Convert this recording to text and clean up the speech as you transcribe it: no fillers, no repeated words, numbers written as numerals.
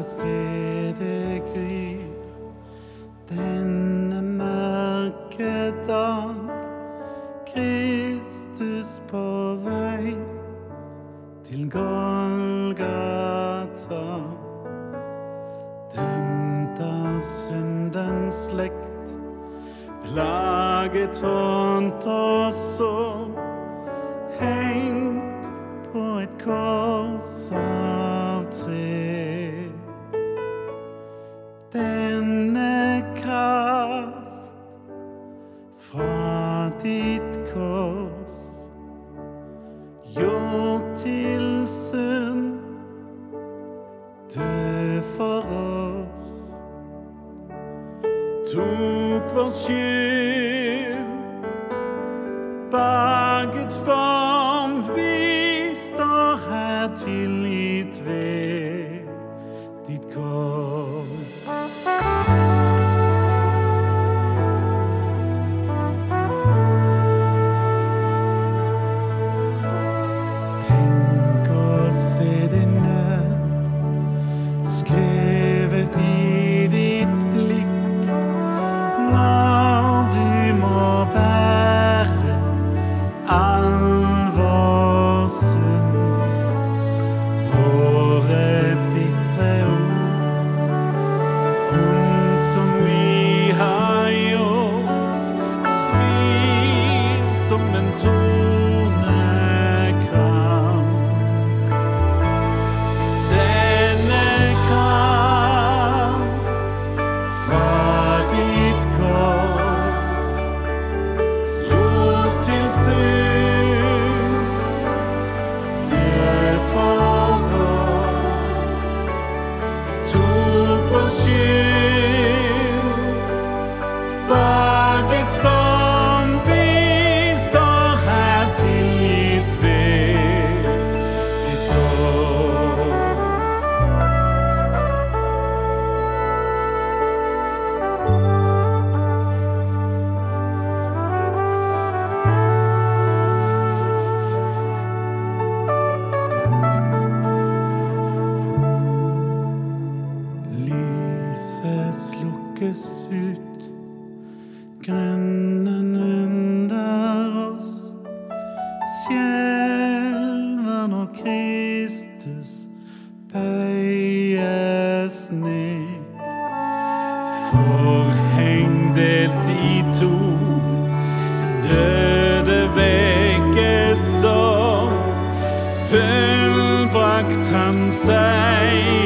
se det gryr denne mørke dag, Kristus på vei til Golgata. Dømt av syndens slekt, plaget, hånt og sår, hengt på et kors av tre. Denne kraft fra ditt kors, gjort til synd, død for oss, tok vår skyld, berget storm, vi står her tilgitt ved ditt kors. Tenk å se din nød, skrevet i ditt blikk, når du må bære all vår synd. Våre bitre ord, ond som vi har gjort, svir som en tornekrans. Denne kraft fra ditt kors, gjort til synd, død for oss, tok vår skyld, berget storm, vi står her tilgitt ved ditt kors. Lyset slukkes ut, grunnen under oss skjelver når Kristus bøyes ned. Forheng delt i to, døde vekkes opp, fullbrakt han seg